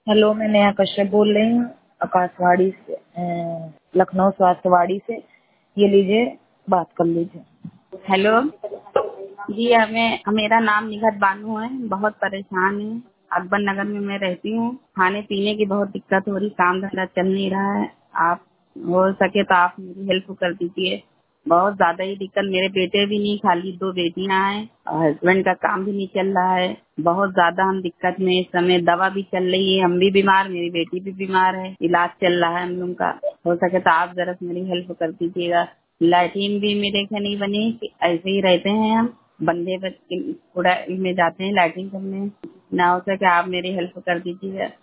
Hello, मैं नेहा कश्यप बोल रही हूँ आकाशवाणी से, लखनऊ स्वास्थ्यवाड़ी से। ये लीजिए, बात कर लीजिए। हेलो जी। मेरा नाम निघत बानू है। बहुत परेशान है। अकबर नगर में मैं रहती हूँ। खाने पीने की बहुत दिक्कत हो रही, काम धंधा चल नहीं रहा है। आप हो सके तो आप मेरी हेल्प कर दीजिए। बहुत ज्यादा ही दिक्कत, मेरे बेटे भी नहीं, खाली 2 बेटियां हैं और हस्बैंड का काम भी नहीं चल रहा है। बहुत ज्यादा हम दिक्कत में इस समय। दवा भी चल रही है, हम भी बीमार, मेरी बेटी भी बीमार है, इलाज चल रहा है हम लोग का। हो सके तो आप जरा मेरी हेल्प कर दीजिएगा। लैट्रीन भी मेरे से नहीं बनी, ऐसे ही रहते हैं हम। बंदे कूड़ा में जाते हैं लैट्रिन करने। ना हो सके आप मेरी हेल्प कर दीजिएगा।